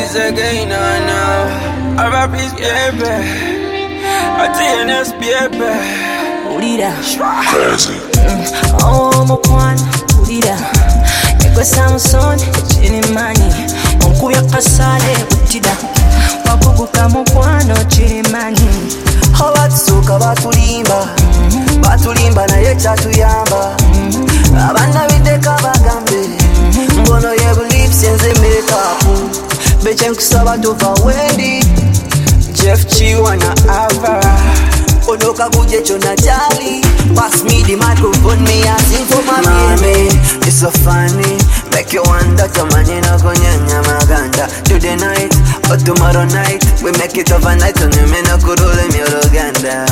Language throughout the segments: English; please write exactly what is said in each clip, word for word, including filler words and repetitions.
this again, I know. I rap is baby. I T N S baby. Ulira Crazy. Oh mukwana ulira Eko Samson chini mani Onkuya kasale kutida Wakuguka mukwano chini mani Hawatsuka batulimba Batulimba na ye chatuyamba Abana bideka bagambe Mbono yebu lips yenze make up Beche nkusaba tova wendi Jeff Chiwana Avara Onoka kuje chona jali Pass me the microphone, me a sing for my baby. It's so funny, make you wonder Tamani na konyanya maganda. Today night, or tomorrow night we make it overnight, and you may not kurule mioroganda.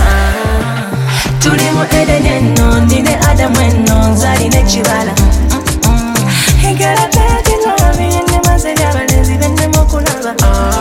Tuli mu Eden no, nine Adam when no, zari ne chibala Higara peti no, viyene mazeli abalezi vende mokulaba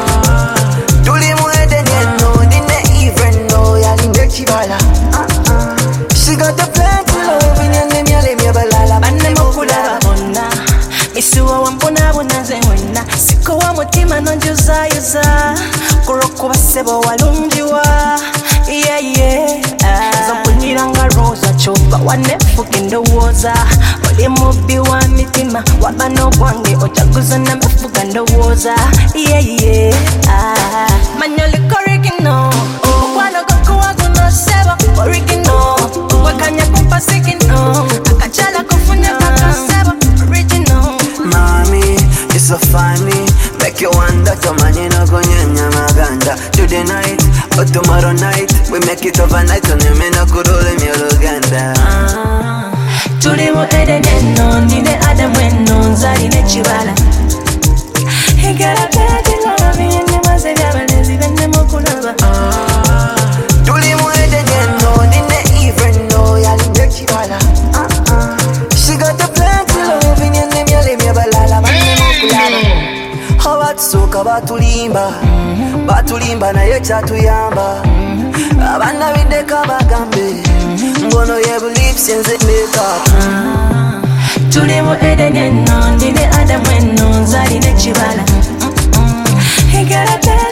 Tuli mu Eden no, nine even no, yali ne chibala She got the plenty love in your name, yale mi balala Bane mokulaba bona, misuwa wampuna bunaze wena Siko wa mutima nonjuza yuza, kuroko basebo walunjiwa Yeah yeah, Zampuniranga rosa chopa, wanefuki ndowoza Oli mubi wa mitima, wabano gwange ochaguza na mefuka ndowoza Yeah yeah, Manyoli korigino, wano koko wagu no sebo Origino, wakanya kumpa sikino Akachala kufunya kaka sebo Original Mommy, it's so funny, make you wonder Tamani na konyanya maganda. Today night, or tomorrow night we make it overnight, and you may not kurule mioroganda. Tuli mu Eden no, nine Adam when no, zari ne chibala Higara peti no, viyene mazeli abalezi vende mokulaba Tuli mu Eden no, nine even no, yali ne chibala She got the plenty love in your name, yale mi balala bane mokulaba Hawatsuka batulimba Batulimba na ye chatuyamba Abana bideka bagambe Mbono yebu lips yenze make up Tuli mu Eden no, nine Adam when no, zari ne chibala Higara peti